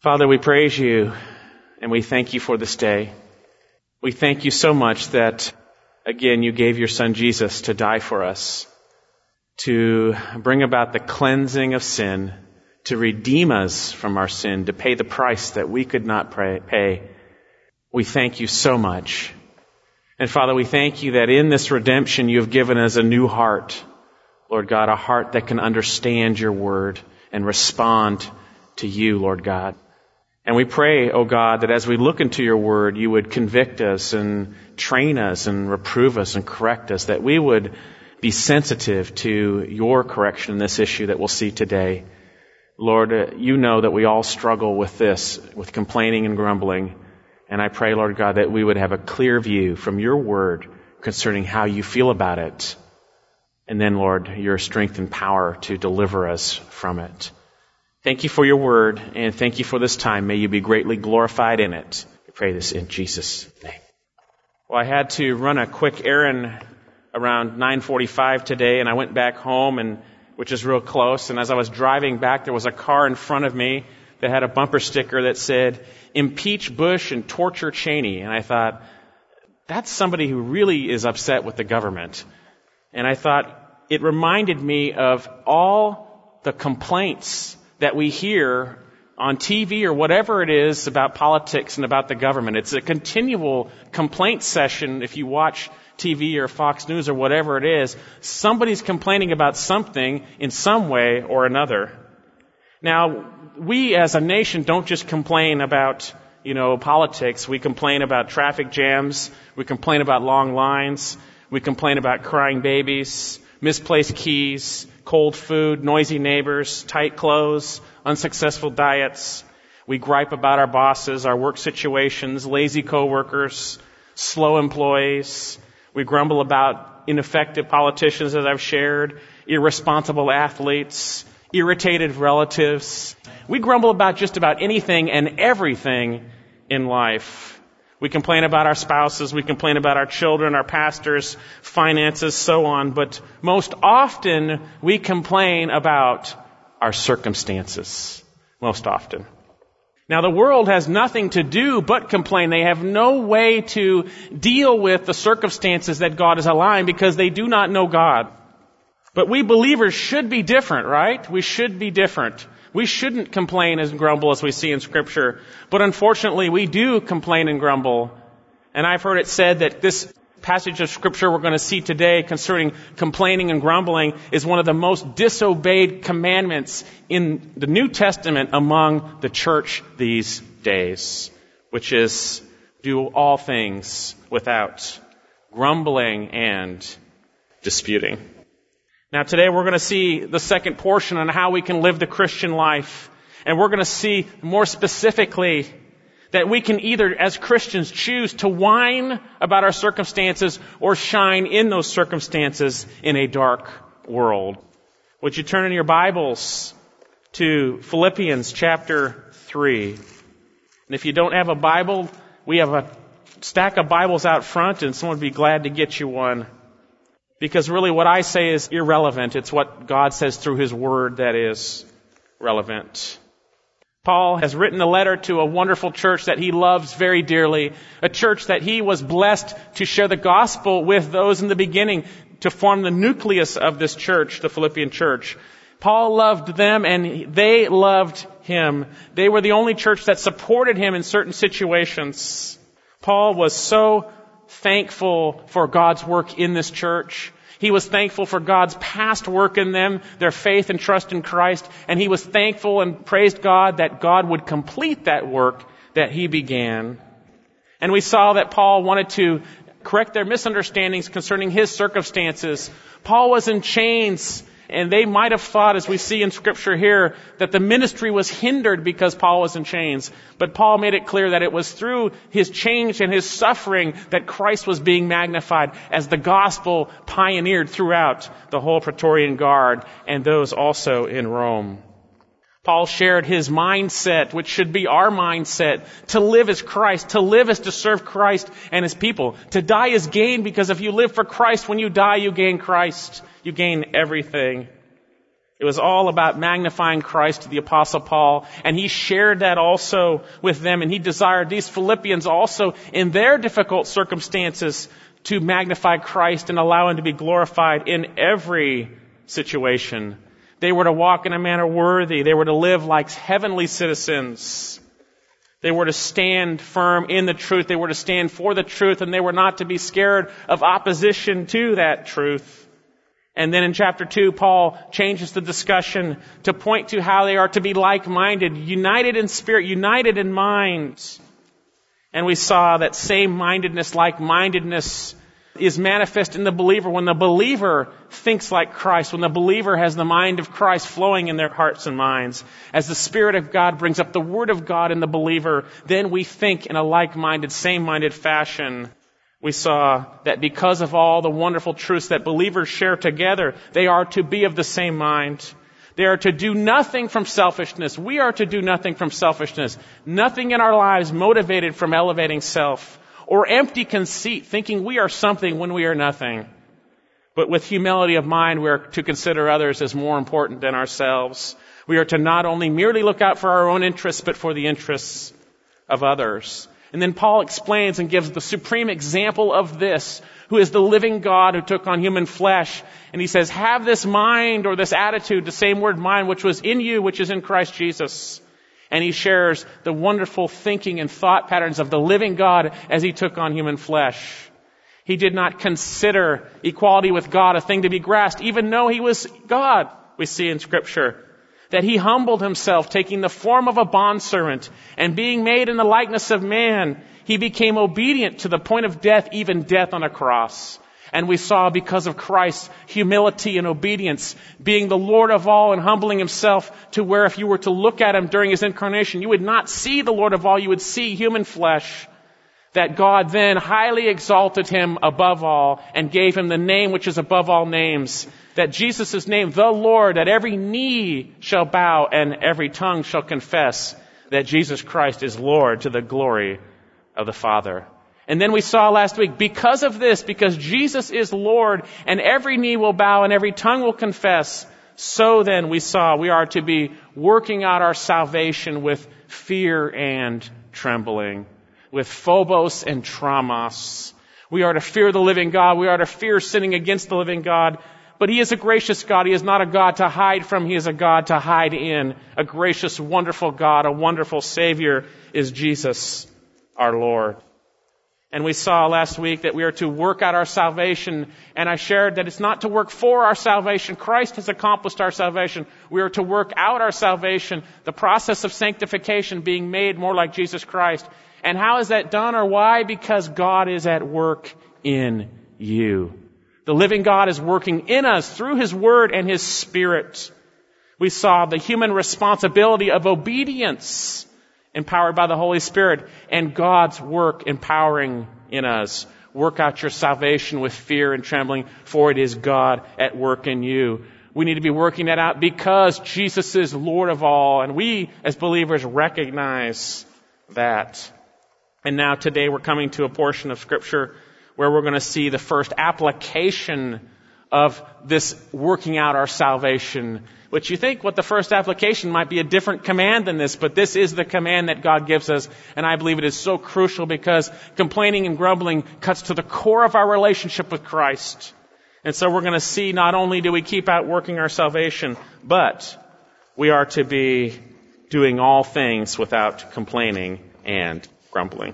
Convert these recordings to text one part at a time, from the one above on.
Father, we praise you and we thank you for this day. We thank you so much that, again, you gave your son Jesus to die for us, to bring about the cleansing of sin, to redeem us from our sin, to pay the price that we could not pay. We thank you so much. And Father, we thank you that in this redemption you have given us a new heart, Lord God, a heart that can understand your word and respond to you, Lord God. And we pray, oh God, that as we look into your word, you would convict us and train us and reprove us and correct us, that we would be sensitive to your correction in this issue that we'll see today. Lord, you know that we all struggle with this, with complaining and grumbling. And I pray, Lord God, that we would have a clear view from your word concerning how you feel about it. And then, Lord, your strength and power to deliver us from it. Thank you for your word, and thank you for this time. May you be greatly glorified in it. We pray this in Jesus' name. Well, I had to run a quick errand around 9:45 today, and I went back home, which is real close. And as I was driving back, there was a car in front of me that had a bumper sticker that said, "Impeach Bush and torture Cheney." And I thought, that's somebody who really is upset with the government. And I thought, it reminded me of all the complaints that we hear on TV or whatever it is about politics and about the government. It's a continual complaint session. If you watch TV or Fox News or whatever it is, somebody's complaining about something in some way or another. Now, we as a nation don't just complain about, politics. We complain about traffic jams. We complain about long lines. We complain about crying babies, misplaced keys, cold food, noisy neighbors, tight clothes, unsuccessful diets. We gripe about our bosses, our work situations, lazy coworkers, slow employees. We grumble about ineffective politicians, as I've shared, irresponsible athletes, irritated relatives. We grumble about just about anything and everything in life. We complain about our spouses, we complain about our children, our pastors, finances, so on. But most often, we complain about our circumstances. Most often. Now, the world has nothing to do but complain. They have no way to deal with the circumstances that God is allowing because they do not know God. But we believers should be different, right? We should be different. We shouldn't complain and grumble as we see in Scripture. But unfortunately, we do complain and grumble. And I've heard it said that this passage of Scripture we're going to see today concerning complaining and grumbling is one of the most disobeyed commandments in the New Testament among the church these days, which is do all things without grumbling and disputing. Now today we're going to see the second portion on how we can live the Christian life. And we're going to see more specifically that we can either, as Christians, choose to whine about our circumstances or shine in those circumstances in a dark world. Would you turn in your Bibles to Philippians chapter 3. And if you don't have a Bible, we have a stack of Bibles out front and someone would be glad to get you one. Because really what I say is irrelevant. It's what God says through His Word that is relevant. Paul has written a letter to a wonderful church that he loves very dearly. A church that he was blessed to share the gospel with those in the beginning to form the nucleus of this church, the Philippian church. Paul loved them and they loved him. They were the only church that supported him in certain situations. Paul was so thankful for God's work in this church. He was thankful for God's past work in them, their faith and trust in Christ, and he was thankful and praised God that God would complete that work that he began. And we saw that Paul wanted to correct their misunderstandings concerning his circumstances. Paul was in chains, and they might have thought, as we see in Scripture here, that the ministry was hindered because Paul was in chains. But Paul made it clear that it was through his change and his suffering that Christ was being magnified as the gospel pioneered throughout the whole Praetorian Guard and those also in Rome. Paul shared his mindset, which should be our mindset, to live as Christ, to live as to serve Christ and His people. To die is gain, because if you live for Christ, when you die, you gain Christ. You gain everything. It was all about magnifying Christ to the Apostle Paul, and he shared that also with them, and he desired these Philippians also, in their difficult circumstances, to magnify Christ and allow him to be glorified in every situation. They were to walk in a manner worthy. They were to live like heavenly citizens. They were to stand firm in the truth. They were to stand for the truth, and they were not to be scared of opposition to that truth. And then in chapter 2, Paul changes the discussion to point to how they are to be like-minded, united in spirit, united in mind. And we saw that same-mindedness, like-mindedness is manifest in the believer when the believer thinks like Christ, when the believer has the mind of Christ flowing in their hearts and minds. As the Spirit of God brings up the Word of God in the believer, then we think in a like-minded, same-minded fashion. We saw that because of all the wonderful truths that believers share together, they are to be of the same mind. They are to do nothing from selfishness. We are to do nothing from selfishness. Nothing in our lives motivated from elevating self or empty conceit, thinking we are something when we are nothing. But with humility of mind, we are to consider others as more important than ourselves. We are to not only merely look out for our own interests, but for the interests of others. And then Paul explains and gives the supreme example of this, who is the living God who took on human flesh. And he says, have this mind or this attitude, the same word mind, which was in you, which is in Christ Jesus. And he shares the wonderful thinking and thought patterns of the living God as he took on human flesh. He did not consider equality with God a thing to be grasped, even though he was God, we see in Scripture. That he humbled himself, taking the form of a bondservant, and being made in the likeness of man, he became obedient to the point of death, even death on a cross. And we saw, because of Christ's humility and obedience, being the Lord of all and humbling himself to where if you were to look at him during his incarnation, you would not see the Lord of all, you would see human flesh. That God then highly exalted him above all and gave him the name which is above all names. That Jesus' name, the Lord, that every knee shall bow and every tongue shall confess that Jesus Christ is Lord, to the glory of the Father. And then we saw last week, because of this, because Jesus is Lord and every knee will bow and every tongue will confess, so then we saw we are to be working out our salvation with fear and trembling, with phobos and traumas. We are to fear the living God. We are to fear sinning against the living God. But he is a gracious God. He is not a God to hide from. He is a God to hide in. A gracious, wonderful God, a wonderful Savior is Jesus, our Lord. And we saw last week that we are to work out our salvation. And I shared that it's not to work for our salvation. Christ has accomplished our salvation. We are to work out our salvation, the process of sanctification, being made more like Jesus Christ. And how is that done or why? Because God is at work in you. The living God is working in us through his word and his Spirit. We saw the human responsibility of obedience empowered by the Holy Spirit, and God's work empowering in us. Work out your salvation with fear and trembling, for it is God at work in you. We need to be working that out because Jesus is Lord of all, and we as believers recognize that. And now today we're coming to a portion of Scripture where we're going to see the first application of this working out our salvation. Which you think what the first application might be a different command than this, but this is the command that God gives us. And I believe it is so crucial because complaining and grumbling cuts to the core of our relationship with Christ. And so we're going to see not only do we keep out working our salvation, but we are to be doing all things without complaining and grumbling.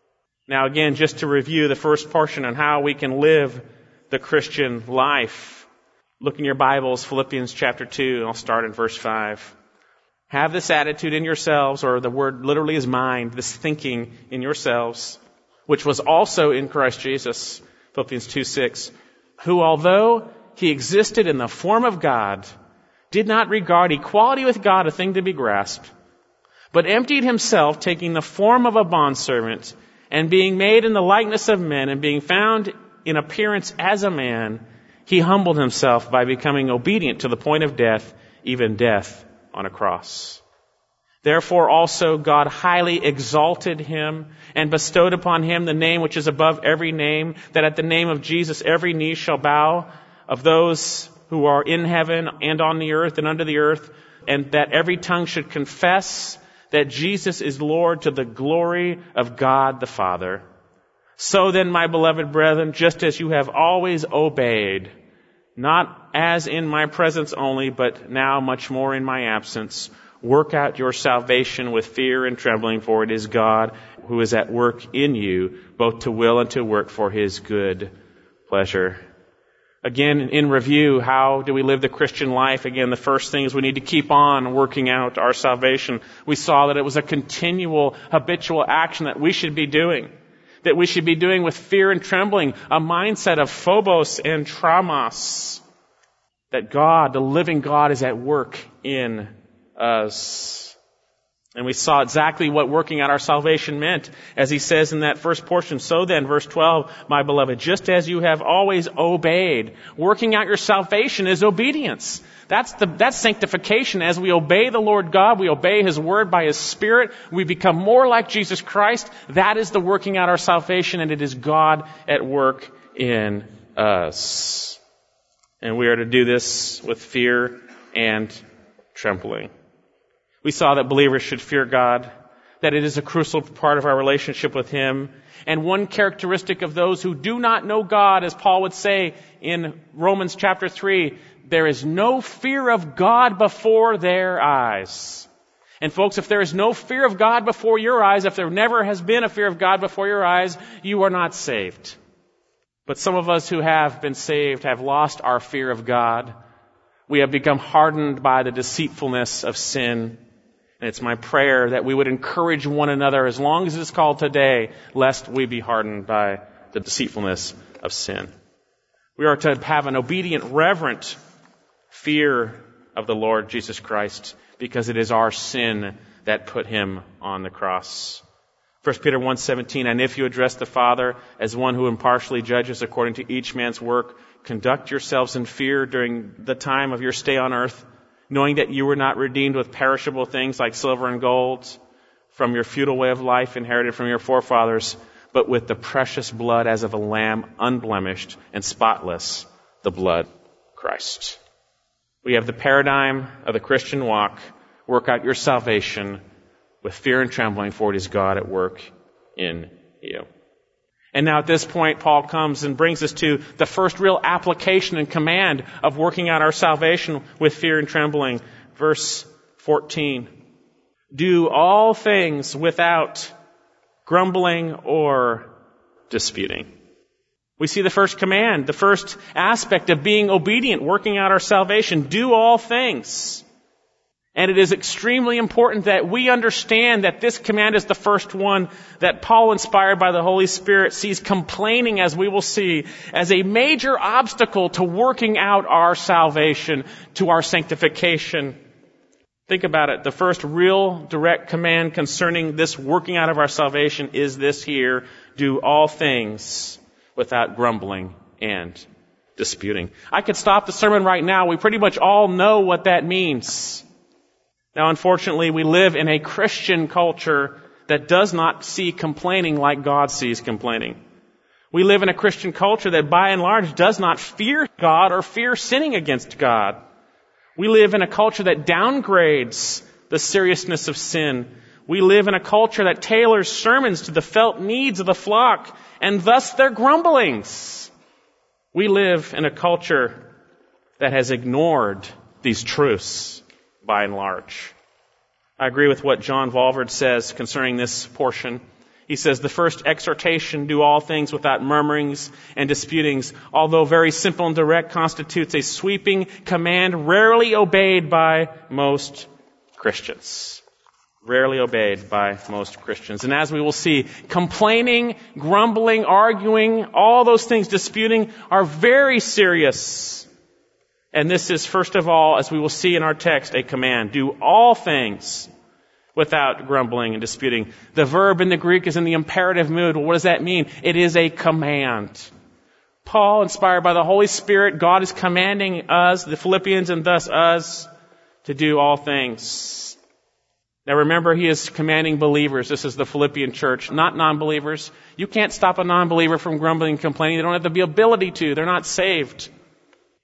Now again, just to review the first portion on how we can live the Christian life. Look in your Bibles, Philippians chapter 2, and I'll start in verse 5. Have this attitude in yourselves, or the word literally is mind, this thinking in yourselves, which was also in Christ Jesus, Philippians 2:6, who although he existed in the form of God, did not regard equality with God a thing to be grasped, but emptied himself, taking the form of a bondservant, and being made in the likeness of men, and being found in appearance as a man, he humbled himself by becoming obedient to the point of death, even death on a cross. Therefore also God highly exalted him and bestowed upon him the name which is above every name, that at the name of Jesus every knee shall bow, of those who are in heaven and on the earth and under the earth, and that every tongue should confess that Jesus is Lord to the glory of God the Father. So then, my beloved brethren, just as you have always obeyed, not as in my presence only, but now much more in my absence, work out your salvation with fear and trembling, for it is God who is at work in you, both to will and to work for His good pleasure. Again, in review, how do we live the Christian life? Again, the first thing is we need to keep on working out our salvation. We saw that it was a continual, habitual action that we should be doing. That we should be doing with fear and trembling, a mindset of phobos and traumas. That God, the living God, is at work in us. And we saw exactly what working out our salvation meant, as he says in that first portion. So then, verse 12, my beloved, just as you have always obeyed, working out your salvation is obedience. That's sanctification. As we obey the Lord God, we obey His Word by His Spirit, we become more like Jesus Christ. That is the working out our salvation, and it is God at work in us. And we are to do this with fear and trembling. We saw that believers should fear God, that it is a crucial part of our relationship with Him. And one characteristic of those who do not know God, as Paul would say in Romans chapter 3, there is no fear of God before their eyes. And folks, if there is no fear of God before your eyes, if there never has been a fear of God before your eyes, you are not saved. But some of us who have been saved have lost our fear of God. We have become hardened by the deceitfulness of sin. And it's my prayer that we would encourage one another, as long as it is called today, lest we be hardened by the deceitfulness of sin. We are to have an obedient, reverent fear of the Lord Jesus Christ, because it is our sin that put Him on the cross. 1 Peter 1:17, and if you address the Father as one who impartially judges according to each man's work, conduct yourselves in fear during the time of your stay on earth, knowing that you were not redeemed with perishable things like silver and gold from your futile way of life inherited from your forefathers, but with the precious blood as of a lamb, unblemished and spotless, the blood of Christ. We have the paradigm of the Christian walk. Work out your salvation with fear and trembling, for it is God at work in you. And now at this point, Paul comes and brings us to the first real application and command of working out our salvation with fear and trembling. Verse 14. Do all things without grumbling or disputing. We see the first command, the first aspect of being obedient, working out our salvation. Do all things. And it is extremely important that we understand that this command is the first one that Paul, inspired by the Holy Spirit, sees complaining, as we will see, as a major obstacle to working out our salvation, to our sanctification. Think about it. The first real direct command concerning this working out of our salvation is this here: do all things without grumbling and disputing. I could stop the sermon right now. We pretty much all know what that means. Now, unfortunately, we live in a Christian culture that does not see complaining like God sees complaining. We live in a Christian culture that, by and large, does not fear God or fear sinning against God. We live in a culture that downgrades the seriousness of sin. We live in a culture that tailors sermons to the felt needs of the flock, and thus their grumblings. We live in a culture that has ignored these truths, by and large. I agree with what John Valverde says concerning this portion. He says, the first exhortation, do all things without murmurings and disputings, although very simple and direct, constitutes a sweeping command rarely obeyed by most Christians. Rarely obeyed by most Christians. And as we will see, complaining, grumbling, arguing, all those things, disputing, are very serious. And this is, first of all, as we will see in our text, a command. Do all things without grumbling and disputing. The verb in the Greek is in the imperative mood. Well, what does that mean? It is a command. Paul, inspired by the Holy Spirit, God is commanding us, the Philippians, and thus us, to do all things. Now remember, he is commanding believers. This is the Philippian church, not non-believers. You can't stop a non-believer from grumbling and complaining. They don't have the ability to. They're not saved.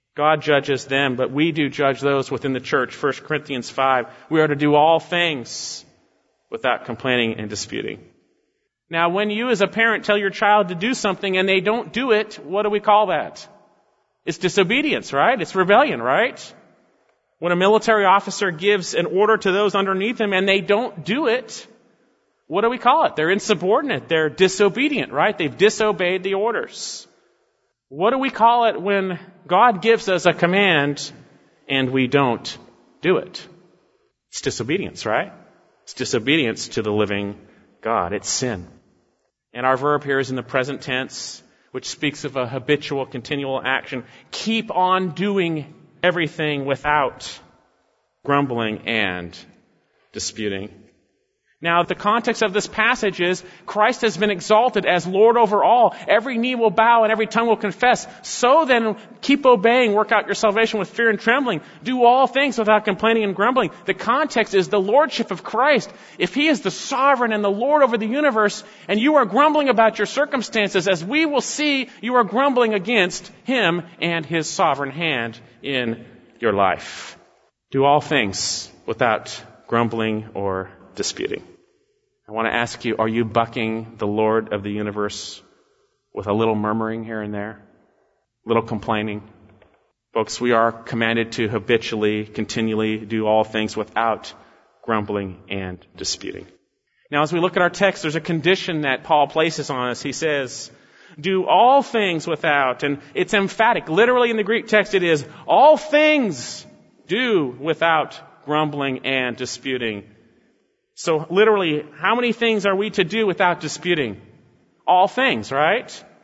God judges them, but we do judge those within the church. 1 Corinthians 5, we are to do all things without complaining and disputing. Now, when you as a parent tell your child to do something and they don't do it, what do we call that? It's disobedience, right? It's rebellion, right? When a military officer gives an order to those underneath him and they don't do it, what do we call it? They're insubordinate. They're disobedient, right? They've disobeyed the orders. What do we call it when God gives us a command and we don't do it? It's disobedience, right? It's disobedience to the living God. It's sin. And our verb here is in the present tense, which speaks of a habitual, continual action. Keep on doing everything without grumbling and disputing. Now, the context of this passage is Christ has been exalted as Lord over all. Every knee will bow and every tongue will confess. So then, keep obeying, work out your salvation with fear and trembling. Do all things without complaining and grumbling. The context is the lordship of Christ. If He is the sovereign and the Lord over the universe, and you are grumbling about your circumstances, as we will see, you are grumbling against Him and His sovereign hand in your life. Do all things without grumbling or disputing. I want to ask you, are you bucking the Lord of the universe with a little murmuring here and there? A little complaining? Folks, we are commanded to habitually, continually do all things without grumbling and disputing. Now, as we look at our text, there's a condition that Paul places on us. He says, do all things without, and it's emphatic. Literally in the Greek text it is, all things do without grumbling and disputing. So literally, how many things are we to do without disputing? All things, right?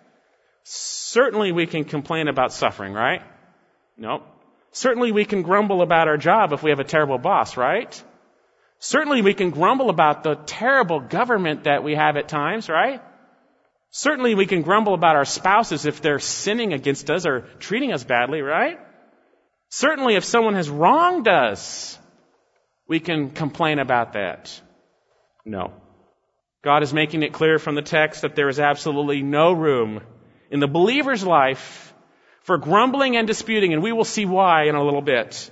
Certainly we can complain about suffering, right? No. Certainly we can grumble about our job if we have a terrible boss, right? Certainly we can grumble about the terrible government that we have at times, right? Certainly we can grumble about our spouses if they're sinning against us or treating us badly, right? Certainly if someone has wronged us, we can complain about that. No. God is making it clear from the text that there is absolutely no room in the believer's life for grumbling and disputing, and we will see why in a little bit.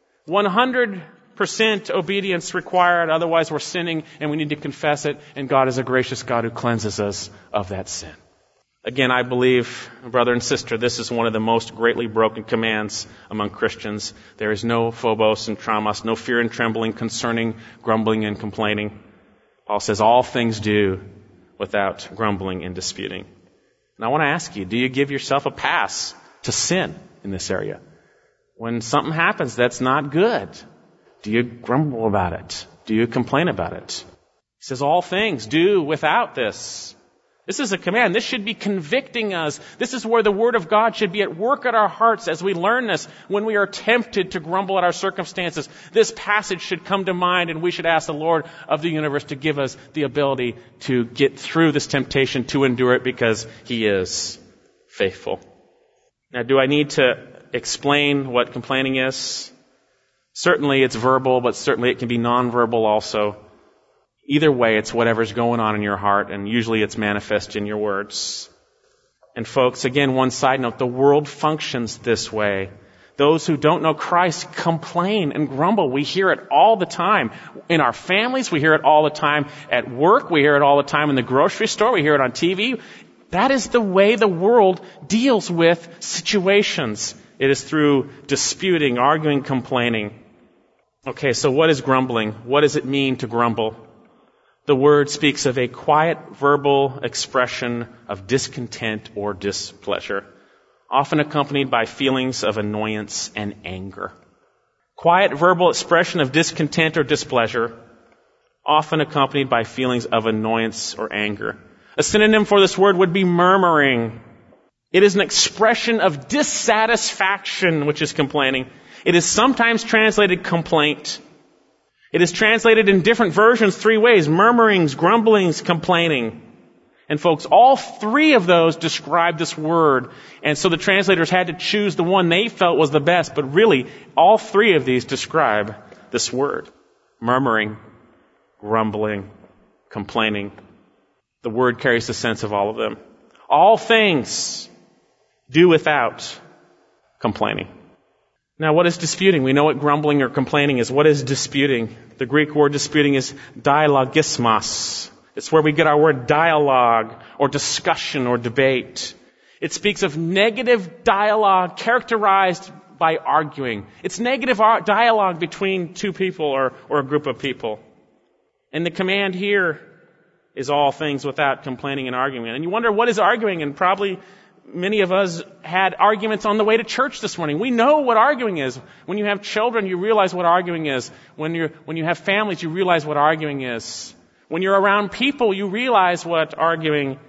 100% obedience required, otherwise we're sinning and we need to confess it, and God is a gracious God who cleanses us of that sin. Again, I believe, brother and sister, this is one of the most greatly broken commands among Christians. There is no phobos and traumas, no fear and trembling concerning grumbling and complaining. Paul says all things do without grumbling and disputing. And I want to ask you, do you give yourself a pass to sin in this area? When something happens that's not good, do you grumble about it? Do you complain about it? He says all things do without this. This is a command. This should be convicting us. This is where the Word of God should be at work at our hearts as we learn this. When we are tempted to grumble at our circumstances, this passage should come to mind, and we should ask the Lord of the universe to give us the ability to get through this temptation, to endure it, because He is faithful. Now, do I need to explain what complaining is? Certainly it's verbal, but certainly it can be nonverbal also. Either way, it's whatever's going on in your heart, and usually it's manifest in your words. And folks, again, one side note, the world functions this way. Those who don't know Christ complain and grumble. We hear it all the time. In our families, we hear it all the time. At work, we hear it all the time. In the grocery store, we hear it on TV. That is the way the world deals with situations. It is through disputing, arguing, complaining. Okay, so what is grumbling? What does it mean to grumble? The word speaks of a quiet verbal expression of discontent or displeasure, often accompanied by feelings of annoyance and anger. Quiet verbal expression of discontent or displeasure, often accompanied by feelings of annoyance or anger. A synonym for this word would be murmuring. It is an expression of dissatisfaction, which is complaining. It is sometimes translated complaint. It is translated in different versions 3 ways: murmurings, grumblings, complaining. And folks, all 3 of those describe this word. And so the translators had to choose the one they felt was the best. But really, all 3 of these describe this word: murmuring, grumbling, complaining. The word carries the sense of all of them. All things do without complaining. Now, what is disputing? We know what grumbling or complaining is. What is disputing? The Greek word disputing is dialogismos. It's where we get our word dialogue or discussion or debate. It speaks of negative dialogue characterized by arguing. It's negative dialogue between two people or a group of people. And the command here is all things without complaining and arguing. And you wonder, what is arguing? And probably many of us had arguments on the way to church this morning. We know what arguing is. When you have children, you realize what arguing is. When you have families, you realize what arguing is. When you're around people, you realize what arguing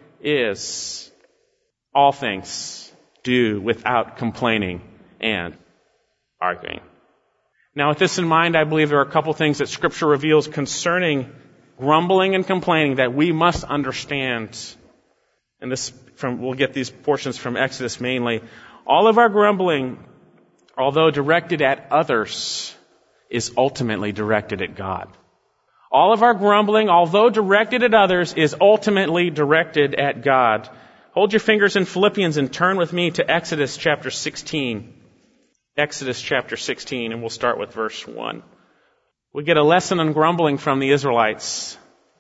is. All things do without complaining and arguing. Now, with this in mind, I believe there are a couple things that Scripture reveals concerning grumbling and complaining that we must understand. And we'll get these portions from Exodus mainly. All of our grumbling, although directed at others, is ultimately directed at God. All of our grumbling, although directed at others, is ultimately directed at God. Hold your fingers in Philippians and turn with me to Exodus chapter 16. Exodus chapter 16, and we'll start with verse 1. We get a lesson on grumbling from the Israelites.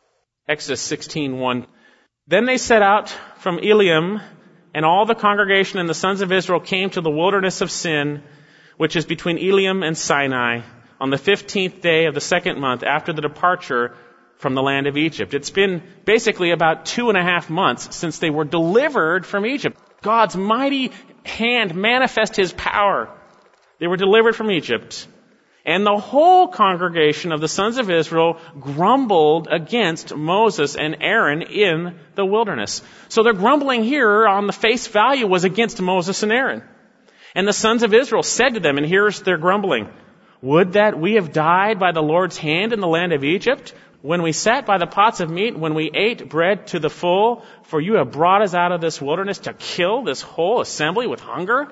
Exodus 16:1. Then they set out from Eliam, and all the congregation and the sons of Israel came to the wilderness of Sin, which is between Eliam and Sinai, on the 15th day of the second month after the departure from the land of Egypt. It's been basically about 2.5 months since they were delivered from Egypt. God's mighty hand manifest His power. They were delivered from Egypt. And the whole congregation of the sons of Israel grumbled against Moses and Aaron in the wilderness. So their grumbling here on the face value was against Moses and Aaron. And the sons of Israel said to them, and here's their grumbling, "Would that we have died by the Lord's hand in the land of Egypt, when we sat by the pots of meat, when we ate bread to the full, for you have brought us out of this wilderness to kill this whole assembly with hunger?"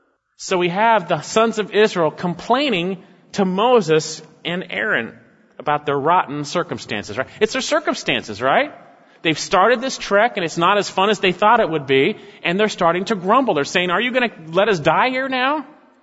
So we have the sons of Israel complaining to Moses and Aaron about their rotten circumstances, right? It's their circumstances, right? They've started this trek and it's not as fun as they thought it would be, and they're starting to grumble. They're saying, "Are you going to let us die here now?"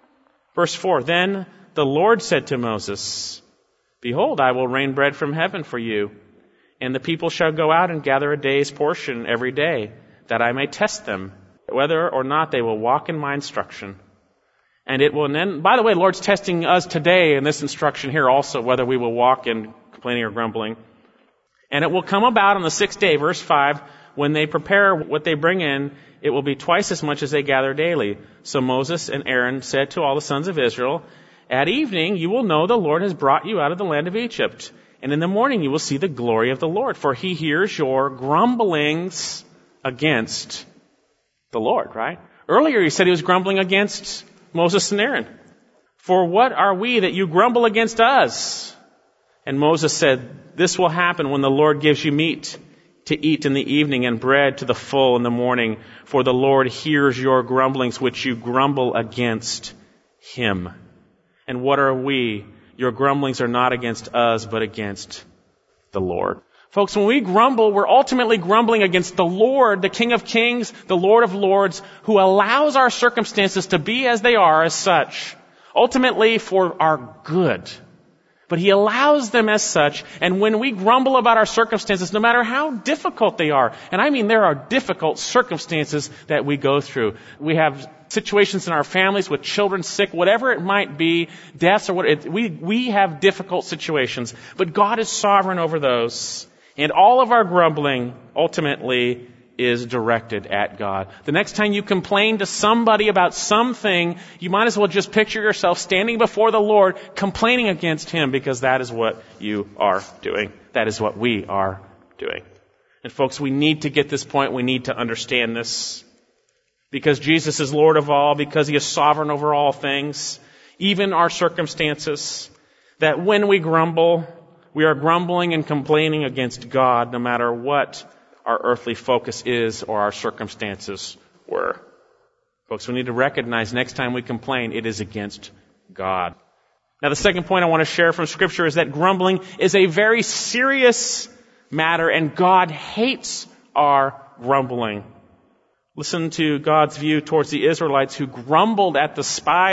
Verse 4, "Then the Lord said to Moses, Behold, I will rain bread from heaven for you, and the people shall go out and gather a day's portion every day, that I may test them, whether or not they will walk in my instruction. And it will then," by the way, the Lord's testing us today in this instruction here also, whether we will walk in complaining or grumbling. "And it will come about on the 6th day," verse 5, "when they prepare what they bring in, it will be twice as much as they gather daily. So Moses and Aaron said to all the sons of Israel, At evening you will know the Lord has brought you out of the land of Egypt. And in the morning you will see the glory of the Lord, for He hears your grumblings against the Lord," right? Earlier He said He was grumbling against Moses and Aaron. "For what are we that you grumble against us?" And Moses said, "This will happen when the Lord gives you meat to eat in the evening and bread to the full in the morning. For the Lord hears your grumblings which you grumble against Him. And what are we? Your grumblings are not against us, but against the Lord." Folks, when we grumble, we're ultimately grumbling against the Lord, the King of Kings, the Lord of Lords, who allows our circumstances to be as they are as such, ultimately for our good. But He allows them as such, and when we grumble about our circumstances, no matter how difficult they are, and I mean there are difficult circumstances that we go through. We have situations in our families with children sick, whatever it might be, deaths or what, we have difficult situations. But God is sovereign over those. And all of our grumbling ultimately is directed at God. The next time you complain to somebody about something, you might as well just picture yourself standing before the Lord complaining against Him, because that is what you are doing. That is what we are doing. And folks, we need to get this point. We need to understand this. Because Jesus is Lord of all, because He is sovereign over all things, even our circumstances, that when we grumble, we are grumbling and complaining against God, no matter what our earthly focus is or our circumstances were. Folks, we need to recognize next time we complain, it is against God. Now, the second point I want to share from Scripture is that grumbling is a very serious matter, and God hates our Listen to God's view towards the Israelites who grumbled at the spies'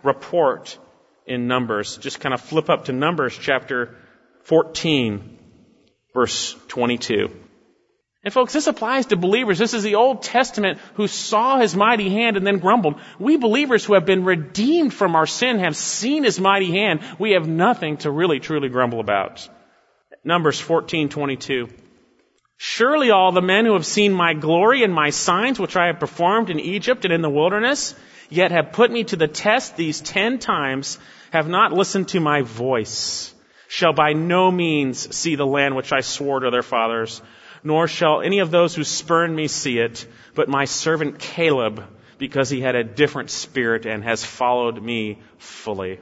report in Numbers. Just kind of flip up to Numbers chapter 14, verse 22. And folks, this applies to believers. This is the Old Testament who saw his mighty hand and then grumbled. We believers who have been redeemed from our sin have seen his mighty hand. We have nothing to really truly grumble about. Numbers 14:22. Surely all the men who have seen my glory and my signs which I have performed in Egypt and in the wilderness, yet have put me to the test these 10 times, have not listened to my voice, shall by no means see the land which I swore to their fathers, nor shall any of those who spurn me see it, but my servant Caleb, because he had a different spirit and has followed me fully.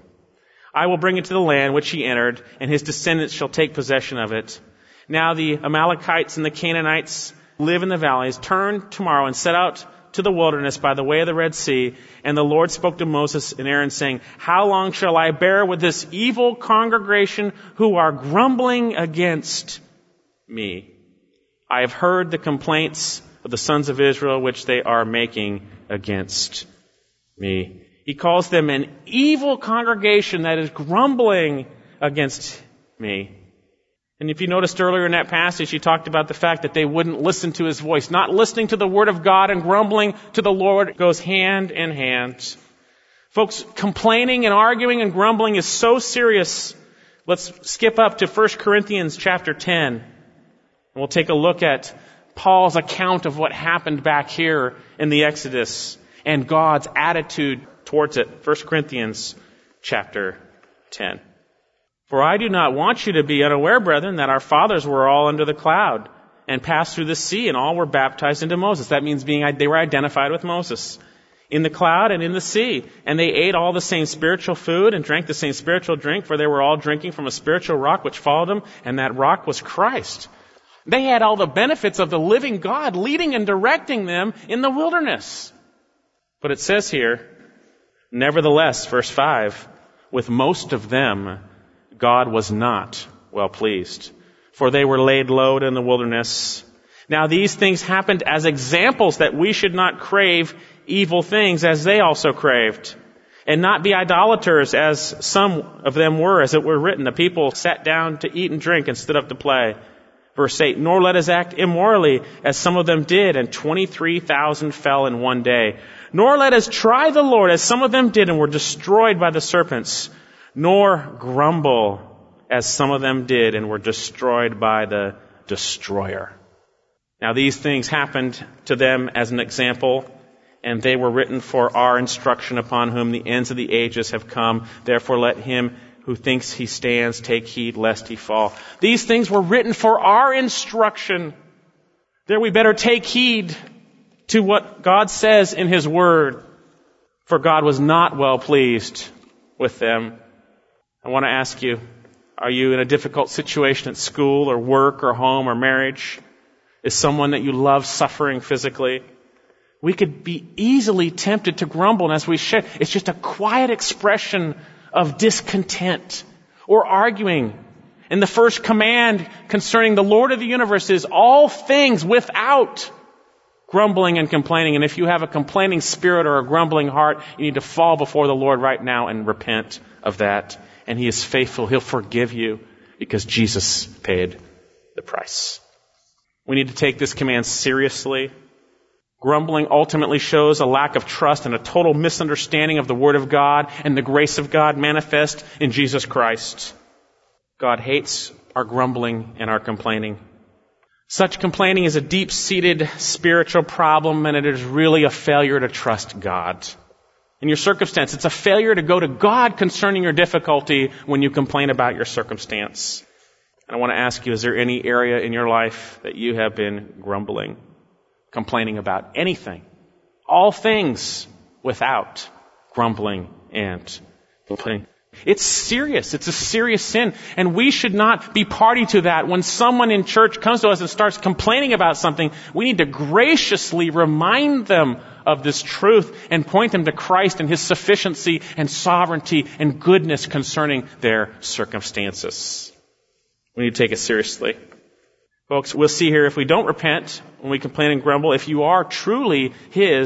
I will bring it to the land which he entered, and his descendants shall take possession of it. Now the Amalekites and the Canaanites live in the valleys. Turn tomorrow and set out to the wilderness by the way of the Red Sea. And the Lord spoke to Moses and Aaron, saying, How long shall I bear with this evil congregation who are grumbling against me? I have heard the complaints of the sons of Israel which they are making against me. He calls them an evil congregation that is grumbling against me. And if you noticed earlier in that passage, he talked about the fact that they wouldn't listen to his voice. Not listening to the word of God and grumbling to the Lord goes hand in hand. Folks, complaining and arguing and grumbling is so serious. Let's skip up to 1 Corinthians chapter 10. And we'll take a look at Paul's account of what happened back here in the Exodus and God's attitude towards it. 1 Corinthians chapter 10. For I do not want you to be unaware, brethren, that our fathers were all under the cloud and passed through the sea, and all were baptized into Moses. That means they were identified with Moses in the cloud and in the sea. And they ate all the same spiritual food and drank the same spiritual drink, for they were all drinking from a spiritual rock which followed them, and that rock was Christ. They had all the benefits of the living God leading and directing them in the wilderness. But it says here, nevertheless, verse 5, with most of them, God was not well pleased, for they were laid low in the wilderness. Now these things happened as examples that we should not crave evil things as they also craved, and not be idolaters as some of them were, as it were written, the people sat down to eat and drink instead of to play. Verse 8, nor let us act immorally as some of them did, and 23,000 fell in one day. Nor let us try the Lord as some of them did and were destroyed by the serpents. Nor grumble as some of them did and were destroyed by the destroyer. Now these things happened to them as an example, and they were written for our instruction, upon whom the ends of the ages have come. Therefore let him who thinks he stands take heed lest he fall. These things were written for our instruction. There we better take heed to what God says in his word. For God was not well pleased with them. I want to ask you, are you in a difficult situation at school or work or home or marriage? Is someone that you love suffering physically? We could be easily tempted to grumble, and as we share, it's just a quiet expression of discontent or arguing. And the first command concerning the Lord of the universe is all things without grumbling and complaining. And if you have a complaining spirit or a grumbling heart, you need to fall before the Lord right now and repent of that. And he is faithful. He'll forgive you because Jesus paid the price. We need to take this command seriously. Grumbling ultimately shows a lack of trust and a total misunderstanding of the Word of God and the grace of God manifest in Jesus Christ. God hates our grumbling and our complaining. Such complaining is a deep-seated spiritual problem, and it is really a failure to trust God. In your circumstance, it's a failure to go to God concerning your difficulty when you complain about your circumstance. And I want to ask you, is there any area in your life that you have been grumbling, complaining about anything? All things without grumbling and complaining. It's serious. It's a serious sin. And we should not be party to that. When someone in church comes to us and starts complaining about something, we need to graciously remind them of this truth and point them to Christ and his sufficiency and sovereignty and goodness concerning their circumstances. We need to take it seriously. Folks, we'll see here, if we don't repent when we complain and grumble, if you are truly his,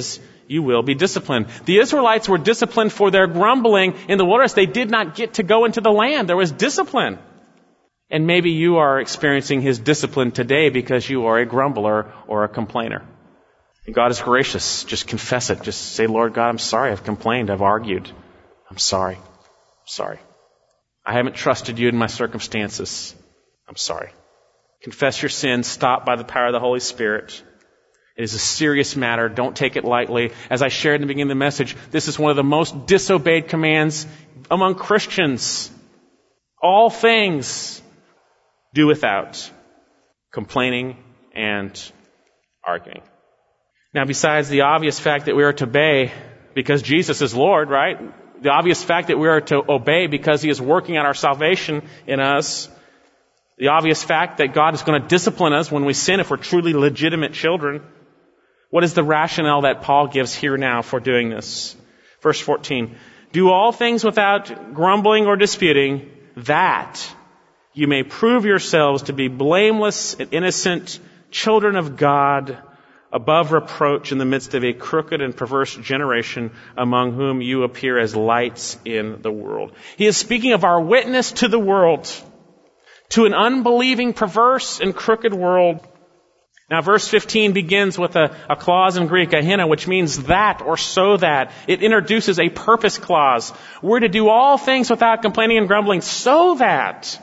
you will be disciplined. The Israelites were disciplined for their grumbling in the wilderness. They did not get to go into the land. There was discipline. And maybe you are experiencing His discipline today because you are a grumbler or a complainer. And God is gracious. Just confess it. Just say, Lord God, I'm sorry. I've complained. I've argued. I'm sorry. I'm sorry. I haven't trusted you in my circumstances. I'm sorry. Confess your sins. Stop by the power of the Holy Spirit. It is a serious matter. Don't take it lightly. As I shared in the beginning of the message, this is one of the most disobeyed commands among Christians. All things do without complaining and arguing. Now, besides the obvious fact that we are to obey because Jesus is Lord, right? The obvious fact that we are to obey because He is working out our salvation in us. The obvious fact that God is going to discipline us when we sin if we're truly legitimate children. What is the rationale that Paul gives here now for doing this? Verse 14. Do all things without grumbling or disputing, that you may prove yourselves to be blameless and innocent children of God, above reproach in the midst of a crooked and perverse generation, among whom you appear as lights in the world. He is speaking of our witness to the world, to an unbelieving, perverse, and crooked world. Now, verse 15 begins with a clause in Greek, ahina, which means that or so that. It introduces a purpose clause. We're to do all things without complaining and grumbling so that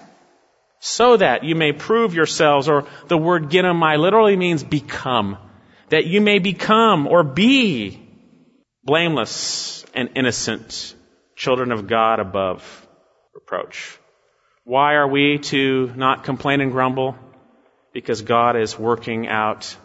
you may prove yourselves, or the word ginomai literally means become. That you may become or be blameless and innocent children of God above reproach. Why are we to not complain and grumble? Because God is working out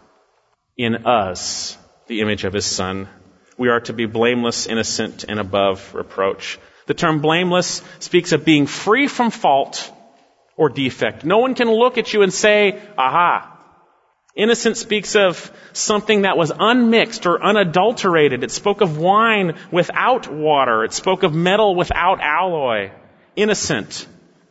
in us the image of His Son. We are to be blameless, innocent, and above reproach. The term blameless speaks of being free from fault or defect. No one can look at you and say, aha. Innocent speaks of something that was unmixed or unadulterated. It spoke of wine without water. It spoke of metal without alloy. Innocent.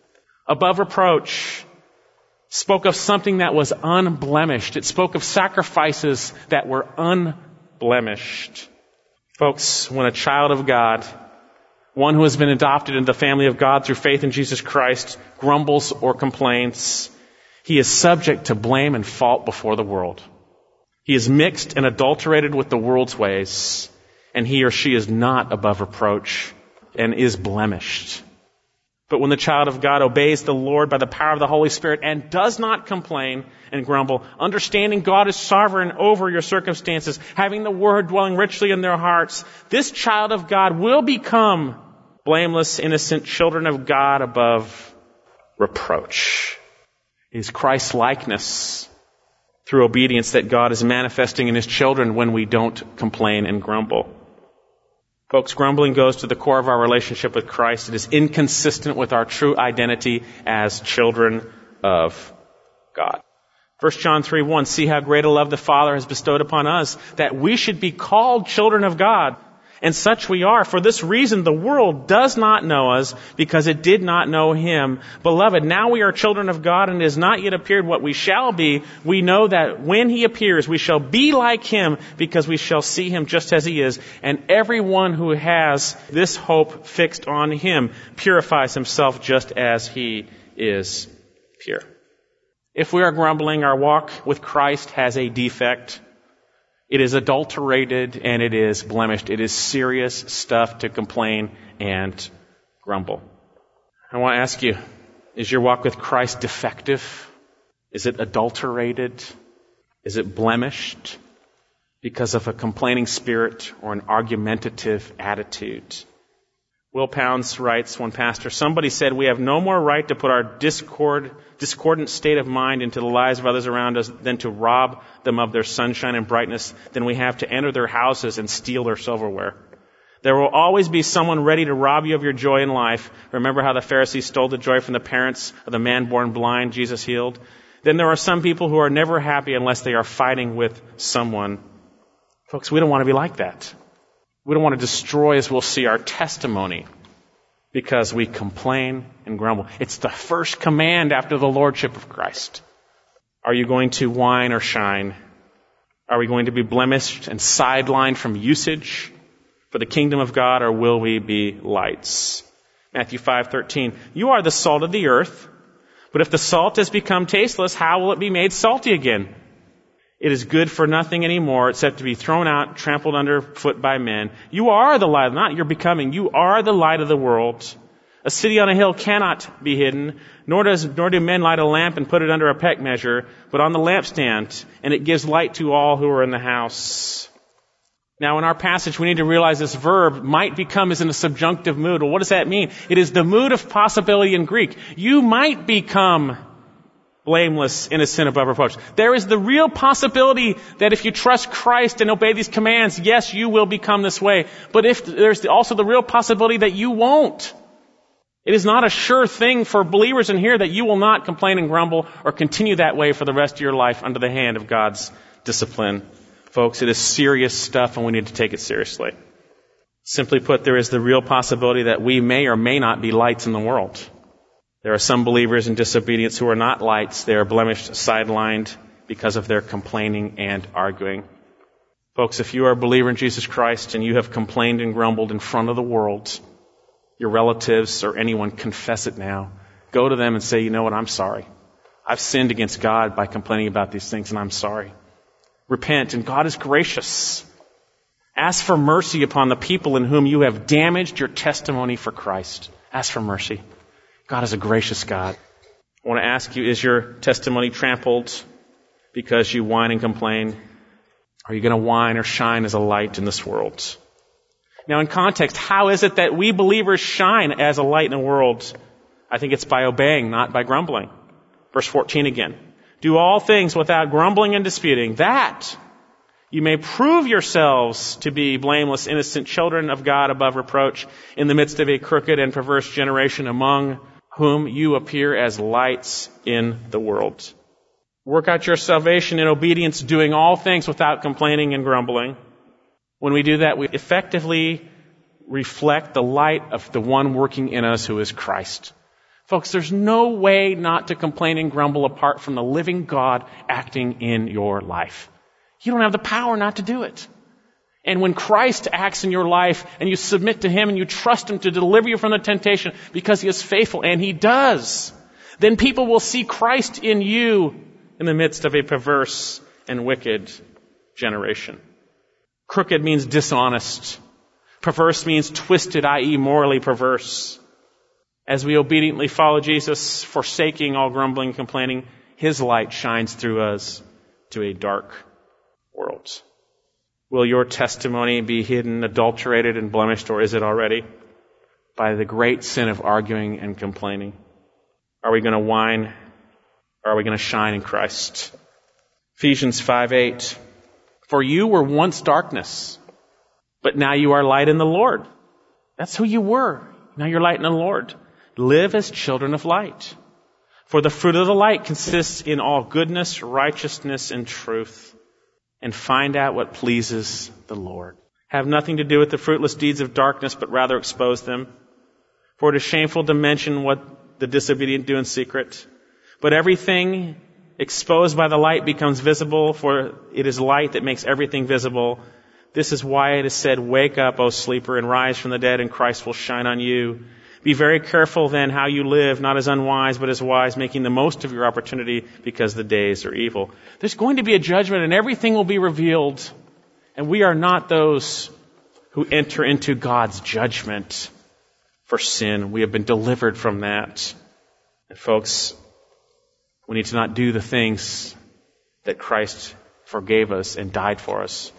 Above reproach spoke of something that was unblemished. It spoke of sacrifices that were unblemished. Folks, when a child of God, one who has been adopted into the family of God through faith in Jesus Christ, grumbles or complains, he is subject to blame and fault before the world. He is mixed and adulterated with the world's ways, and he or she is not above reproach and is blemished. But when the child of God obeys the Lord by the power of the Holy Spirit and does not complain and grumble, understanding God is sovereign over your circumstances, having the Word dwelling richly in their hearts, this child of God will become blameless, innocent children of God above reproach. It is Christ's likeness through obedience that God is manifesting in His children when we don't complain and grumble. Folks, grumbling goes to the core of our relationship with Christ. It is inconsistent with our true identity as children of God. 1 John 3:1, see how great a love the Father has bestowed upon us, that we should be called children of God. And such we are. For this reason, the world does not know us, because it did not know Him. Beloved, now we are children of God, and it has not yet appeared what we shall be. We know that when He appears, we shall be like Him, because we shall see Him just as He is. And everyone who has this hope fixed on Him purifies himself just as He is pure. If we are grumbling, our walk with Christ has a defect. It is adulterated and it is blemished. It is serious stuff to complain and grumble. I want to ask you, is your walk with Christ defective? Is it adulterated? Is it blemished because of a complaining spirit or an argumentative attitude? Will Pounds writes, one pastor, somebody said, we have no more right to put our discordant state of mind into the lives of others around us than to rob them of their sunshine and brightness than we have to enter their houses and steal their silverware. There will always be someone ready to rob you of your joy in life. Remember how the Pharisees stole the joy from the parents of the man born blind Jesus healed? Then there are some people who are never happy unless they are fighting with someone. Folks, we don't want to be like that. We don't want to destroy, as we'll see, our testimony because we complain and grumble. It's the first command after the Lordship of Christ. Are you going to whine or shine? Are we going to be blemished and sidelined from usage for the kingdom of God, or will we be lights? Matthew 5:13, you are the salt of the earth, but if the salt has become tasteless, how will it be made salty again? It is good for nothing anymore except to be thrown out, trampled underfoot by men. You are the light, not you're becoming. You are the light of the world. A city on a hill cannot be hidden, nor do men light a lamp and put it under a peck measure, but on the lampstand, and it gives light to all who are in the house. Now, in our passage, we need to realize this verb, might become, is in a subjunctive mood. Well, what does that mean? It is the mood of possibility in Greek. You might become blameless, innocent, above reproach. There is the real possibility that if you trust Christ and obey these commands, yes, you will become this way. But if there's also the real possibility that you won't. It is not a sure thing for believers in here that you will not complain and grumble or continue that way for the rest of your life under the hand of God's discipline. Folks, it is serious stuff and we need to take it seriously. Simply put, there is the real possibility that we may or may not be lights in the world. There are some believers in disobedience who are not lights. They are blemished, sidelined because of their complaining and arguing. Folks, if you are a believer in Jesus Christ and you have complained and grumbled in front of the world, your relatives or anyone, confess it now. Go to them and say, you know what, I'm sorry. I've sinned against God by complaining about these things and I'm sorry. Repent, and God is gracious. Ask for mercy upon the people in whom you have damaged your testimony for Christ. Ask for mercy. God is a gracious God. I want to ask you, is your testimony trampled because you whine and complain? Are you going to whine or shine as a light in this world? Now, in context, how is it that we believers shine as a light in the world? I think it's by obeying, not by grumbling. Verse 14 again. Do all things without grumbling and disputing, that you may prove yourselves to be blameless, innocent children of God above reproach in the midst of a crooked and perverse generation among whom you appear as lights in the world. Work out your salvation in obedience, doing all things without complaining and grumbling. When we do that, we effectively reflect the light of the one working in us who is Christ. Folks, there's no way not to complain and grumble apart from the living God acting in your life. You don't have the power not to do it. And when Christ acts in your life and you submit to Him and you trust Him to deliver you from the temptation because He is faithful, and He does, then people will see Christ in you in the midst of a perverse and wicked generation. Crooked means dishonest. Perverse means twisted, i.e. morally perverse. As we obediently follow Jesus, forsaking all grumbling and complaining, His light shines through us to a dark world. Will your testimony be hidden, adulterated, and blemished, or is it already? By the great sin of arguing and complaining. Are we going to whine, or are we going to shine in Christ? Ephesians 5:8. For you were once darkness, but now you are light in the Lord. That's who you were. Now you're light in the Lord. Live as children of light. For the fruit of the light consists in all goodness, righteousness, and truth. And find out what pleases the Lord. Have nothing to do with the fruitless deeds of darkness, but rather expose them. For it is shameful to mention what the disobedient do in secret. But everything exposed by the light becomes visible, for it is light that makes everything visible. This is why it is said, wake up, O sleeper, and rise from the dead, and Christ will shine on you. Be very careful then how you live, not as unwise, but as wise, making the most of your opportunity because the days are evil. There's going to be a judgment and everything will be revealed. And we are not those who enter into God's judgment for sin. We have been delivered from that. And folks, we need to not do the things that Christ forgave us and died for us.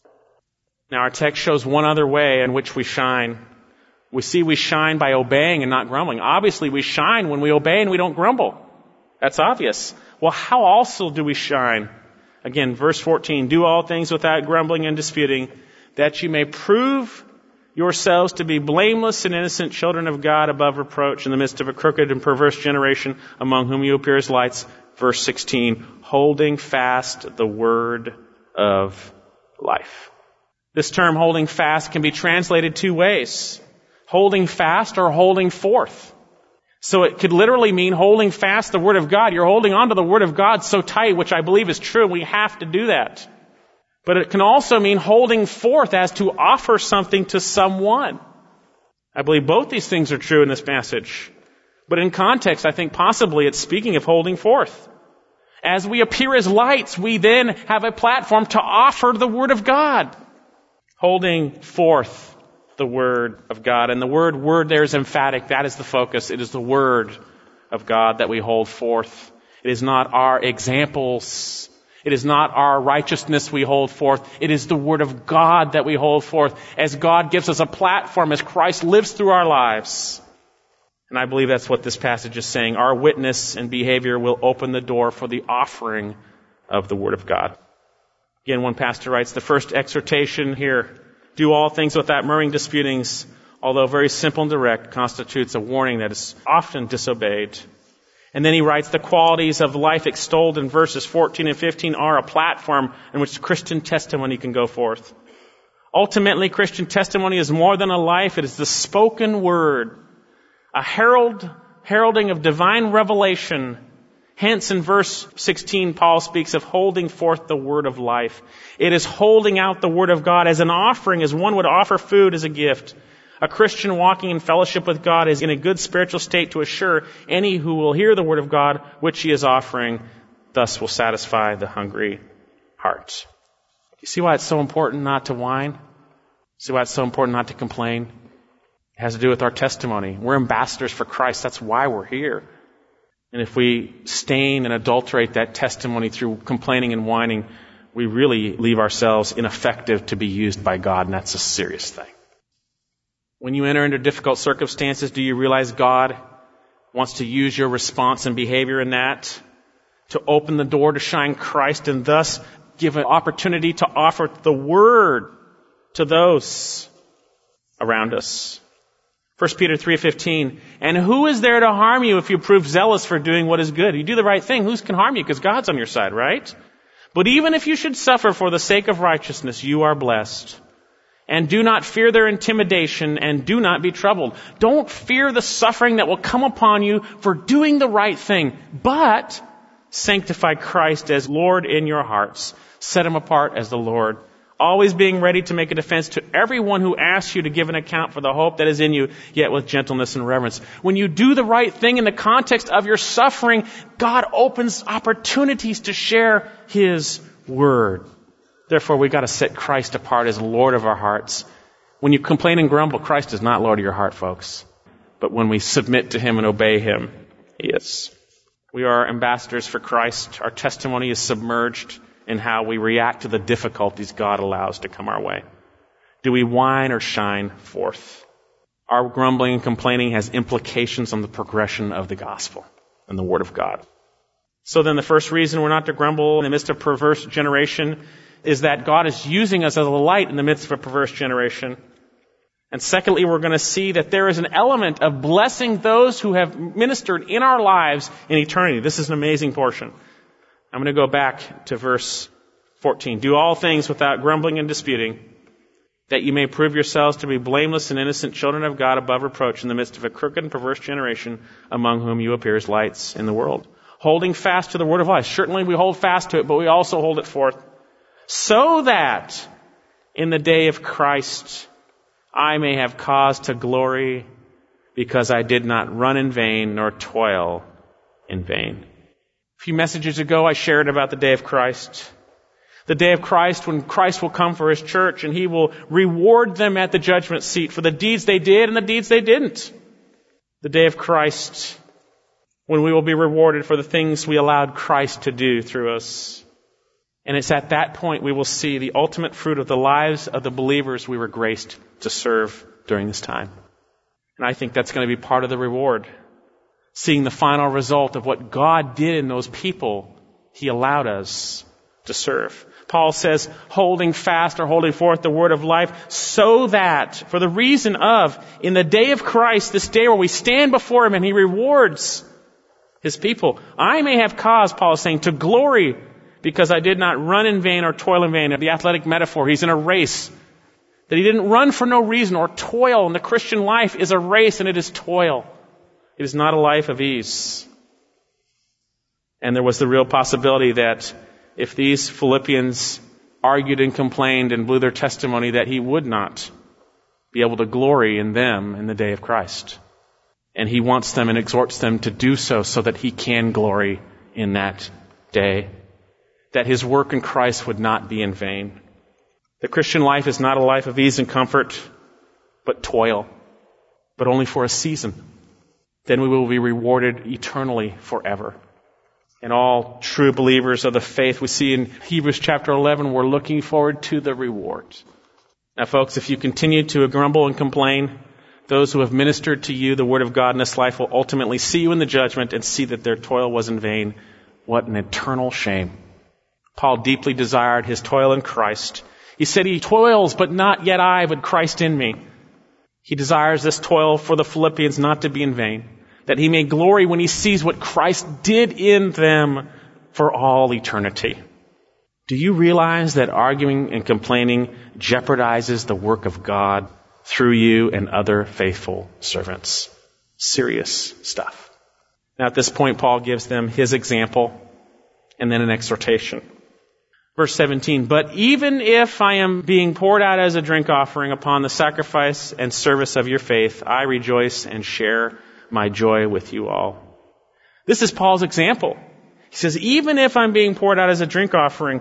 Now our text shows one other way in which we shine. We see we shine by obeying and not grumbling. Obviously we shine when we obey and we don't grumble. That's obvious. Well, how also do we shine? Again, verse 14, do all things without grumbling and disputing, that you may prove yourselves to be blameless and innocent children of God above reproach in the midst of a crooked and perverse generation among whom you appear as lights. Verse 16, holding fast the word of life. This term holding fast can be translated two ways. Holding fast or holding forth. So it could literally mean holding fast the Word of God. You're holding on to the Word of God so tight, which I believe is true. We have to do that. But it can also mean holding forth as to offer something to someone. I believe both these things are true in this passage. But in context, I think possibly it's speaking of holding forth. As we appear as lights, we then have a platform to offer the Word of God. Holding forth the Word of God. And the word there is emphatic. That is the focus. It is the Word of God that we hold forth. It is not our examples. It is not our righteousness we hold forth. It is the Word of God that we hold forth as God gives us a platform, as Christ lives through our lives. And I believe that's what this passage is saying. Our witness and behavior will open the door for the offering of the Word of God. Again, one pastor writes, the first exhortation here, do all things without murmuring, disputings, although very simple and direct, constitutes a warning that is often disobeyed. And then he writes, the qualities of life extolled in verses 14 and 15 are a platform in which Christian testimony can go forth. Ultimately, Christian testimony is more than a life. It is the spoken word, a heralding of divine revelation. Hence, in verse 16, Paul speaks of holding forth the word of life. It is holding out the word of God as an offering, as one would offer food as a gift. A Christian walking in fellowship with God is in a good spiritual state to assure any who will hear the word of God which he is offering, thus will satisfy the hungry heart. You see why it's so important not to whine? See why it's so important not to complain? It has to do with our testimony. We're ambassadors for Christ. That's why we're here. And if we stain and adulterate that testimony through complaining and whining, we really leave ourselves ineffective to be used by God, and that's a serious thing. When you enter into difficult circumstances, do you realize God wants to use your response and behavior in that to open the door to shine Christ and thus give an opportunity to offer the Word to those around us? 1 Peter 3:15, and who is there to harm you if you prove zealous for doing what is good? You do the right thing, who can harm you? Because God's on your side, right? But even if you should suffer for the sake of righteousness, you are blessed. And do not fear their intimidation, and do not be troubled. Don't fear the suffering that will come upon you for doing the right thing, but sanctify Christ as Lord in your hearts. Set him apart as the Lord, always being ready to make a defense to everyone who asks you to give an account for the hope that is in you, yet with gentleness and reverence. When you do the right thing in the context of your suffering, God opens opportunities to share his word. Therefore, we've got to set Christ apart as Lord of our hearts. When you complain and grumble, Christ is not Lord of your heart, folks. But when we submit to him and obey him, he is. We are ambassadors for Christ. Our testimony is submerged in how we react to the difficulties God allows to come our way. Do we whine or shine forth? Our grumbling and complaining has implications on the progression of the gospel and the word of God. So then the first reason we're not to grumble in the midst of a perverse generation is that God is using us as a light in the midst of a perverse generation. And secondly, we're going to see that there is an element of blessing those who have ministered in our lives in eternity. This is an amazing portion. I'm going to go back to verse 14. Do all things without grumbling and disputing, that you may prove yourselves to be blameless and innocent children of God above reproach in the midst of a crooked and perverse generation among whom you appear as lights in the world. Holding fast to the word of life. Certainly we hold fast to it, but we also hold it forth. So that in the day of Christ I may have cause to glory, because I did not run in vain nor toil in vain. A few messages ago I shared about the day of Christ. The day of Christ, when Christ will come for his church and he will reward them at the judgment seat for the deeds they did and the deeds they didn't. The day of Christ, when we will be rewarded for the things we allowed Christ to do through us. And it's at that point we will see the ultimate fruit of the lives of the believers we were graced to serve during this time. And I think that's going to be part of the reward. Seeing the final result of what God did in those people he allowed us to serve. Paul says, holding fast or holding forth the word of life, so that, for the reason of, in the day of Christ, this day where we stand before him and he rewards his people, I may have cause, Paul is saying, to glory, because I did not run in vain or toil in vain. The athletic metaphor, he's in a race. That he didn't run for no reason or toil. And the Christian life is a race and it is toil. It is not a life of ease. And there was the real possibility that if these Philippians argued and complained and blew their testimony that he would not be able to glory in them in the day of Christ. And he wants them and exhorts them to do so that he can glory in that day. That his work in Christ would not be in vain. The Christian life is not a life of ease and comfort, but toil, but only for a season. Then we will be rewarded eternally forever. And all true believers of the faith, we see in Hebrews chapter 11, we're looking forward to the reward. Now, folks, if you continue to grumble and complain, those who have ministered to you the word of God in this life will ultimately see you in the judgment and see that their toil was in vain. What an eternal shame. Paul deeply desired his toil in Christ. He said he toils, but not yet I, but Christ in me. He desires this toil for the Philippians not to be in vain, that he may glory when he sees what Christ did in them for all eternity. Do you realize that arguing and complaining jeopardizes the work of God through you and other faithful servants? Serious stuff. Now at this point, Paul gives them his example and then an exhortation. Verse 17, but even if I am being poured out as a drink offering upon the sacrifice and service of your faith, I rejoice and share my joy with you all. This is Paul's example. He says, even if I'm being poured out as a drink offering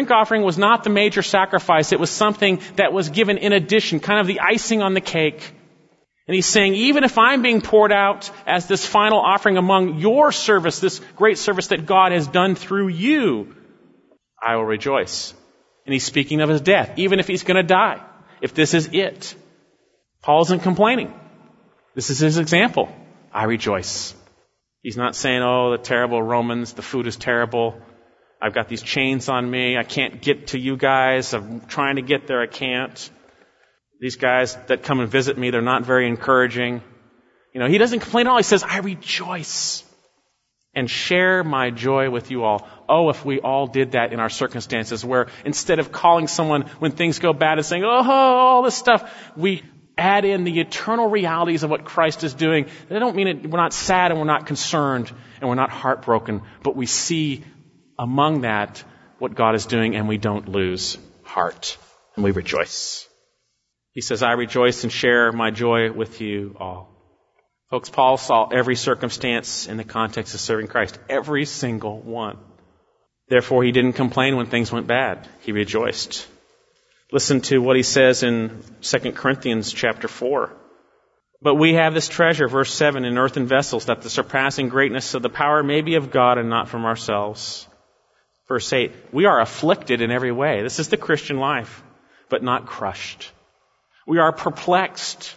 was not the major sacrifice. It was something that was given in addition, kind of the icing on the cake. And he's saying, even if I'm being poured out as this final offering among your service, this great service that God has done through you, I will rejoice. And he's speaking of his death, even if he's going to die, if this is it. Paul isn't complaining. This is his example. I rejoice. He's not saying, oh, the terrible Romans, the food is terrible. I've got these chains on me. I can't get to you guys. I'm trying to get there. I can't. These guys that come and visit me, they're not very encouraging. He doesn't complain at all. He says, I rejoice and share my joy with you all. Oh, if we all did that in our circumstances, where instead of calling someone when things go bad and saying, oh, all this stuff, we add in the eternal realities of what Christ is doing. That don't mean we're not sad and we're not concerned and we're not heartbroken, but we see among that what God is doing and we don't lose heart and we rejoice. He says, I rejoice and share my joy with you all. Folks, Paul saw every circumstance in the context of serving Christ. Every single one. Therefore, he didn't complain when things went bad. He rejoiced. Listen to what he says in 2 Corinthians chapter 4. But we have this treasure, verse 7, in earthen vessels, that the surpassing greatness of the power may be of God and not from ourselves. Verse 8, we are afflicted in every way. This is the Christian life, but not crushed. We are perplexed,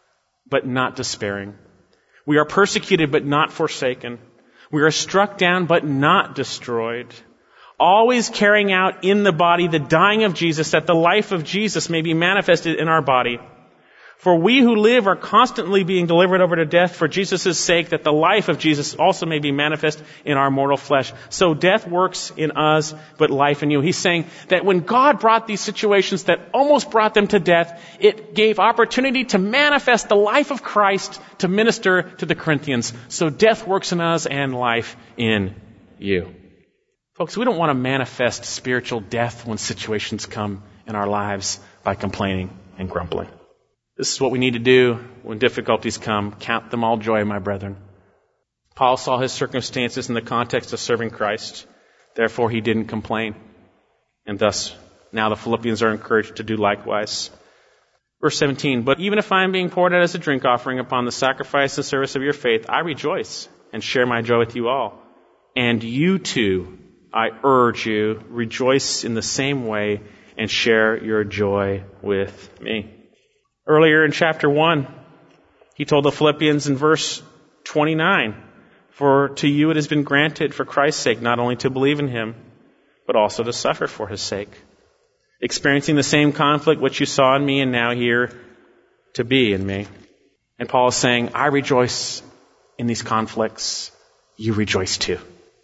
but not despairing. We are persecuted, but not forsaken. We are struck down, but not destroyed. Always carrying out in the body the dying of Jesus, that the life of Jesus may be manifested in our body. For we who live are constantly being delivered over to death for Jesus' sake, that the life of Jesus also may be manifest in our mortal flesh. So death works in us, but life in you. He's saying that when God brought these situations that almost brought them to death, it gave opportunity to manifest the life of Christ to minister to the Corinthians. So death works in us and life in you. Folks, we don't want to manifest spiritual death when situations come in our lives by complaining and grumbling. This is what we need to do when difficulties come. Count them all joy, my brethren. Paul saw his circumstances in the context of serving Christ. Therefore, he didn't complain. And thus, now the Philippians are encouraged to do likewise. Verse 17, but even if I am being poured out as a drink offering upon the sacrifice and service of your faith, I rejoice and share my joy with you all. And you too, I urge you, rejoice in the same way and share your joy with me. Earlier in chapter 1, he told the Philippians in verse 29, for to you it has been granted for Christ's sake not only to believe in him, but also to suffer for his sake, experiencing the same conflict which you saw in me and now hear to be in me. And Paul is saying, I rejoice in these conflicts. You rejoice too.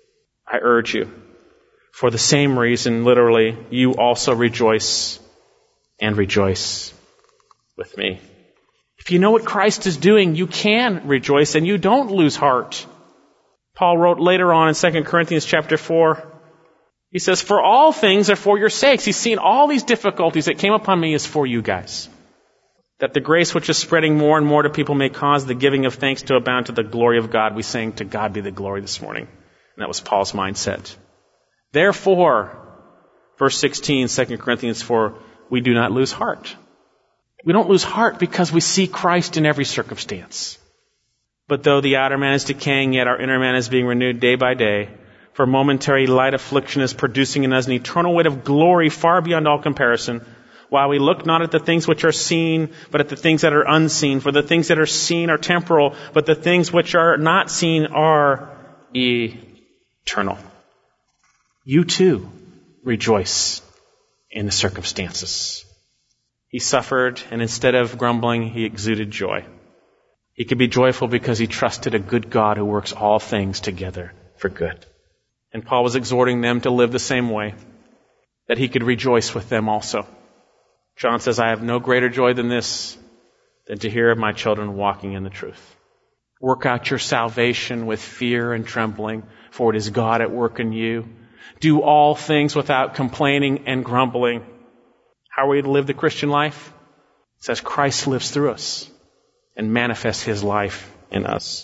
I urge you. For the same reason, literally, you also rejoice and rejoice with me. If you know what Christ is doing, you can rejoice and you don't lose heart. Paul wrote later on in 2 Corinthians chapter 4, He says, for all things are for your sakes. He's seen all these difficulties that came upon me is for you guys. That the grace which is spreading more and more to people may cause the giving of thanks to abound to the glory of God. We sang to God be the glory this morning. And that was Paul's mindset. Therefore, verse 16, 2 Corinthians 4, we do not lose heart. We don't lose heart because we see Christ in every circumstance. But though the outer man is decaying, yet our inner man is being renewed day by day. For momentary light affliction is producing in us an eternal weight of glory far beyond all comparison. While we look not at the things which are seen, but at the things that are unseen. For the things that are seen are temporal, but the things which are not seen are eternal. You too rejoice in the circumstances. He suffered, and instead of grumbling, he exuded joy. He could be joyful because he trusted a good God who works all things together for good. And Paul was exhorting them to live the same way, that he could rejoice with them also. John says, I have no greater joy than this, than to hear of my children walking in the truth. Work out your salvation with fear and trembling, for it is God at work in you. Do all things without complaining and grumbling. How are we to live the Christian life? It says Christ lives through us and manifests his life in us.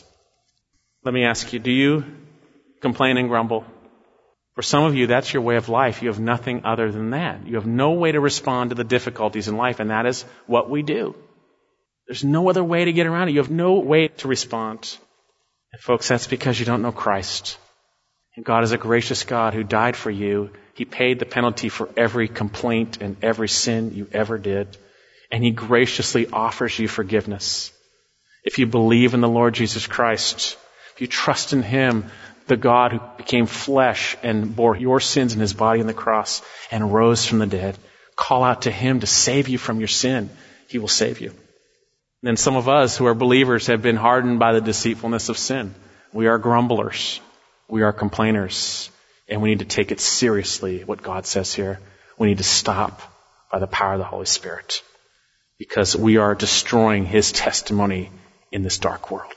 Let me ask you, do you complain and grumble? For some of you, that's your way of life. You have nothing other than that. You have no way to respond to the difficulties in life, and that is what we do. There's no other way to get around it. You have no way to respond. And folks, that's because you don't know Christ. And God is a gracious God who died for you. He paid the penalty for every complaint and every sin you ever did. And he graciously offers you forgiveness. If you believe in the Lord Jesus Christ, if you trust in him, the God who became flesh and bore your sins in his body on the cross and rose from the dead, call out to him to save you from your sin. He will save you. And then some of us who are believers have been hardened by the deceitfulness of sin. We are grumblers. We are complainers. And we need to take it seriously, what God says here. We need to stop by the power of the Holy Spirit, because we are destroying his testimony in this dark world.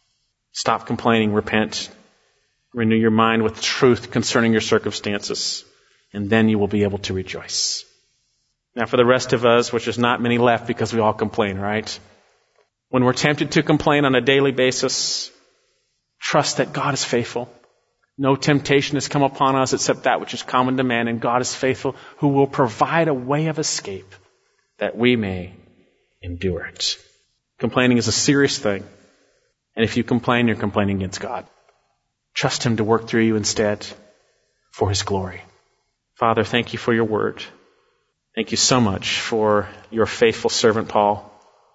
Stop complaining, repent, renew your mind with truth concerning your circumstances, and then you will be able to rejoice. Now for the rest of us, which is not many left because we all complain, right? When we're tempted to complain on a daily basis, trust that God is faithful. No temptation has come upon us except that which is common to man, and God is faithful, who will provide a way of escape that we may endure it. Complaining is a serious thing. And if you complain, you're complaining against God. Trust him to work through you instead for his glory. Father, thank you for your word. Thank you so much for your faithful servant, Paul,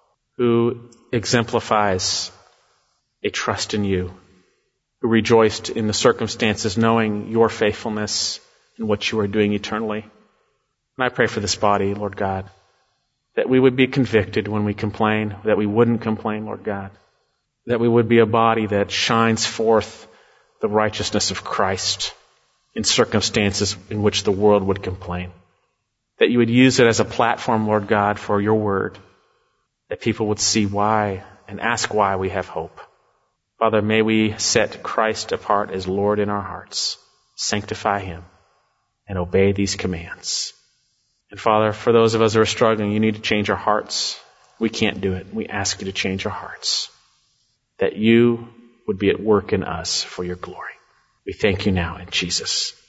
who exemplifies a trust in you, who rejoiced in the circumstances knowing your faithfulness and what you are doing eternally. And I pray for this body, Lord God, that we would be convicted when we complain, that we wouldn't complain, Lord God, that we would be a body that shines forth the righteousness of Christ in circumstances in which the world would complain. That you would use it as a platform, Lord God, for your word, that people would see why and ask why we have hope. Father, may we set Christ apart as Lord in our hearts, sanctify him, and obey these commands. And Father, for those of us who are struggling, you need to change our hearts. We can't do it. We ask you to change our hearts, that you would be at work in us for your glory. We thank you now in Jesus.